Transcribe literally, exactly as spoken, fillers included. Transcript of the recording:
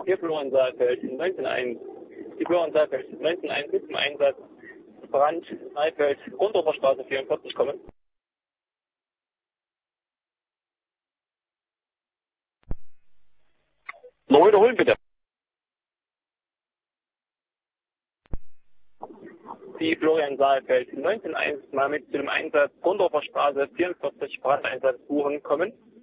Hier Florian Saalfeld, neunzehn eins. Die Florian Saalfeld, neunzehn eins ist im Einsatz. Brand, Saalfeld, Grunddorfer Straße vierundvierzig kommen. Noch wiederholen bitte. Die Florian Saalfeld, neunzehn eins mal mit zu dem Einsatz Grunddorfer Straße vierundvierzig Brandeinsatz buchen kommen.